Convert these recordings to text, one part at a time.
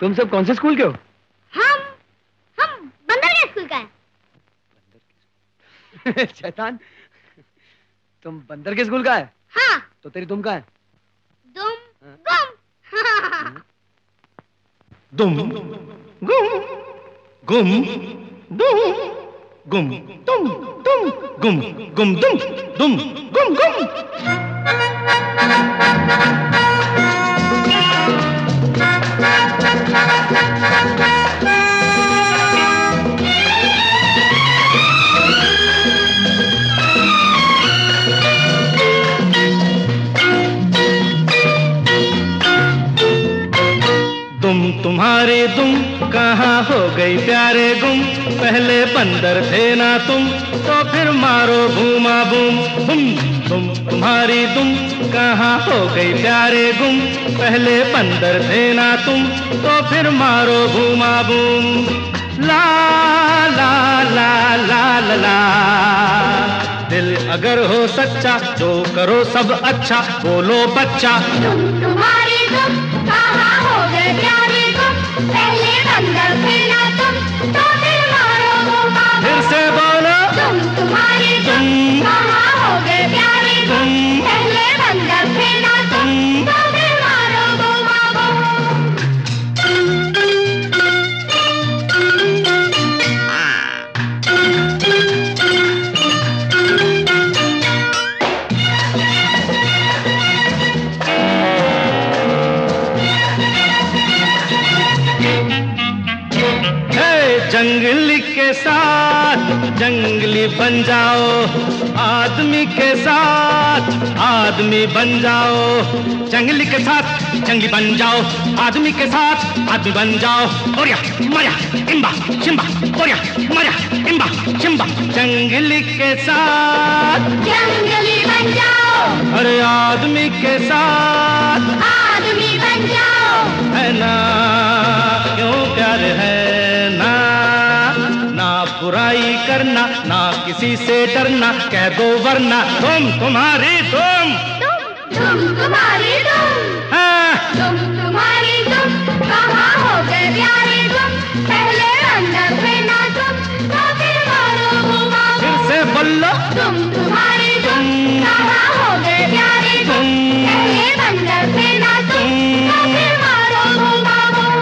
तुम सब कौन से स्कूल के हो? हम बंदर के स्कूल का है। शैतान, तुम बंदर के स्कूल का है? हाँ। तो तेरी दुम कहाँ है? दुम गुम। दुम गुम गुम दुम गुम गुम दुम दुम गुम गुम। तुम्हारे दुम कहाँ हो गई प्यारे गुम, पहले बंदर थे ना तुम तो फिर मारो भूमा बूम बूम। तुम्हारी दुम कहाँ हो गई प्यारे गुम, पहले बंदर थे ना तुम तो फिर मारो भूमा बूम। ला ला ला ला ला ला, दिल अगर हो सच्चा तो करो सब अच्छा, बोलो बच्चा। तुम्हारी दुम कहाँ हो गए प्यारे गुम, पहले बंदर थे ना तुम तो फिर मारो भूमा बूम। फिर से बोलो। तुम्हारी दुम कहाँ हो गए प्यारे गुम, पहले बंदर थे ना तुम तो फिर मारो भूमा बूम। जंगली के साथ जंगली बन जाओ, आदमी के साथ आदमी बन जाओ। जंगली के साथ जंगली बन जाओ, आदमी के साथ आदमी बन जाओ। ओरिया मरिया इम्बा शिम्बा, ओरिया मरिया इम्बा शिम्बा। जंगली के साथ जंगली बन जाओ, अरे आदमी के साथ आदमी बन जाओ। है ना क्यों प्यार है ना, ना बुराई करना ना किसी से डरना, कह दो वरना तुम तुम्हारी तुम तुम्हारी दुम। हाँ। तुम्हारी दुम कहाँ हो गए प्यारे गुम, पहले बंदर थे ना तुम तो फिर मारो भूमा बूम। फिर से बोलो। तुम्हारी दुम कहाँ हो गए प्यारे गुम, पहले बंदर थे ना तुम तो फिर मारो भूमा बूम।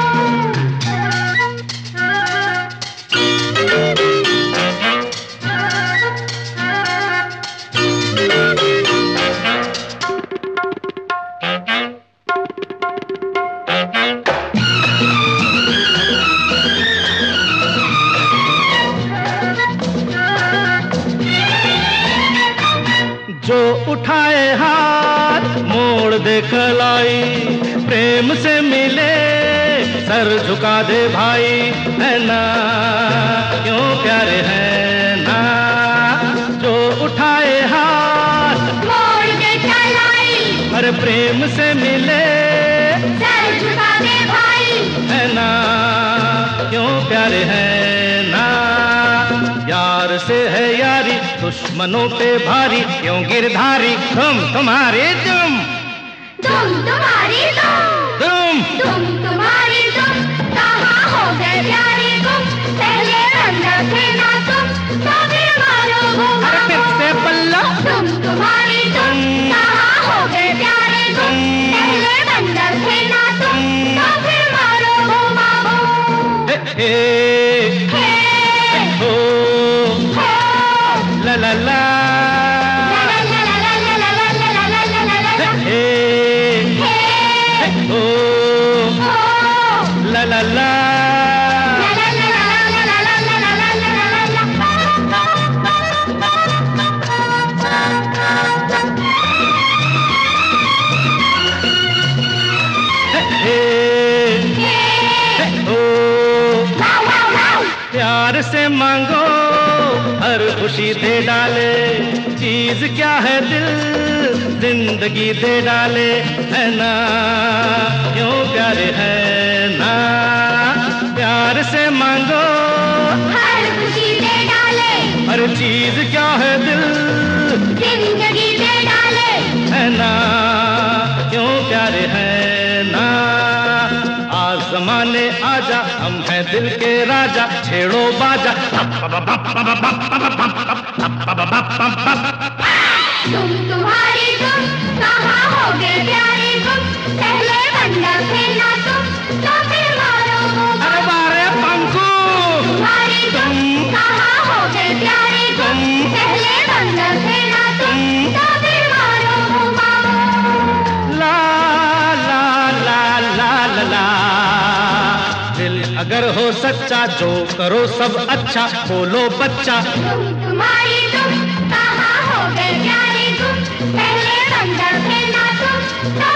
जो उठाए हाथ मोड़ दे कलाई, प्रेम से मिले सर झुका दे भाई। है ना क्यों प्यारे है ना, जो उठाए हाथ मोड़ दे कलाई, अरे प्रेम से मिले सर झुका दे भाई। है ना क्यों प्यारे है ना। यार से है यारी दुश्मनों पे भारी, क्यों गिरधारी तुम्हारी तुम तुम्हारी दुम। तुम्हारी दुम कहाँ हो गए प्यारे गुम, पहले बंदर थे ना तुम तो फिर मारो भूमा अरे फिर बूम। से बल्ला। तुम्हारी दुम कहाँ हो गए प्यारे गुम, पहले बंदर थे ना तुम तो फिर मारो भूमा बूम। हे हो ला ला ला हे हो ला ला ला। प्यार से मांगो हर खुशी दे डाले, चीज क्या है दिल जिंदगी दे डाले। है ना क्यों प्यारे है ना, प्यार से मांगो हर खुशी दे डाले, हर चीज क्या है दिल जिंदगी दे डाले। है ना क्यों प्यारे है ना। आज जमाने हम हैं दिल के राजा, छेड़ो बाजा। तुम तुम्हारी तुम कहाँ हो गए प्यारे तुम, पहले बंदर थे ना तुम तो फिर मारो मुँह। अरे बारे पंकु, तुम्हारी तुम कहाँ हो गए प्यारे तुम, पहले बंदर थे ना तुम तो फिर मारो मुँह। ला ला ला ला ला ला। दिल अगर हो सच्चा जो करो सब अच्छा, बोलो बच्चा। तुम्हारी तुम कहाँ हो गए प्यारे तुम, पहले बंदर थे ना तुम तो